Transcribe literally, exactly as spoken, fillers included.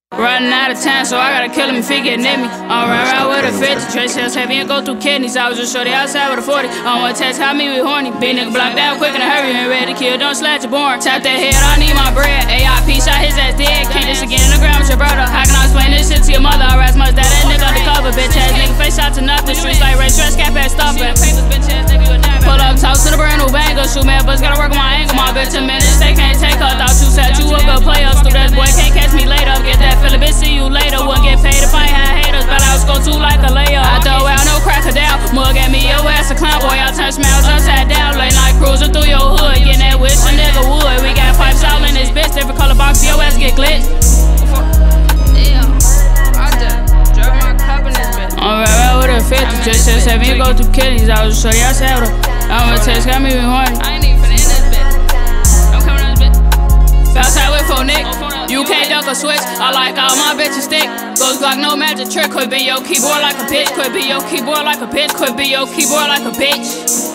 Running out of time, so I gotta kill him if he get near me. I'm right around with a fifty. Trace cells heavy and go through kidneys. I was just shorty outside with a forty. I don't wanna text how me we horny. Big nigga block down quick in a hurry. Ain't ready to kill, don't slat your born. Tap that head, I need my bread. A I P shot his ass dead. Can't this again in the ground with your brother. How can I explain this shit to your mother? I rise much that that nigga undercover. Bitch ass nigga face shot to nothing. Streets like Ray Stress, cap ass stuffing. Pull up, talk to the brand new banger. Shoot man, but gotta work on my angle. My bitch a minute, they can't take her. Thought you said you a good player. Stupid ass boy can't catch me later. Get that feeling, bitch, see you later. Wouldn't get paid if I ain't had haters, but I was go to like a layer. I throw out no cracker down. Mug at me, your ass a clown boy. I turn smiles upside down. Late night cruising through your hood. Getting that wish a nigga would. We got pipes all in this bitch. Different color box, your ass get glitched. Yeah, I just drove my cup in this bitch. I'm right around with a fifty. Just said seven, you go through kidneys. I was just shorty outside with her. I'm gonna text, got me even horny. I ain't even finna in this bitch. I'm coming on this bitch. Outside with four Nick. You can't duck or switch. I like all my bitches thick. Ghost Glock, no magic trick. Could be your keyboard like a bitch. Could be your keyboard like a bitch. Could be your keyboard like a bitch.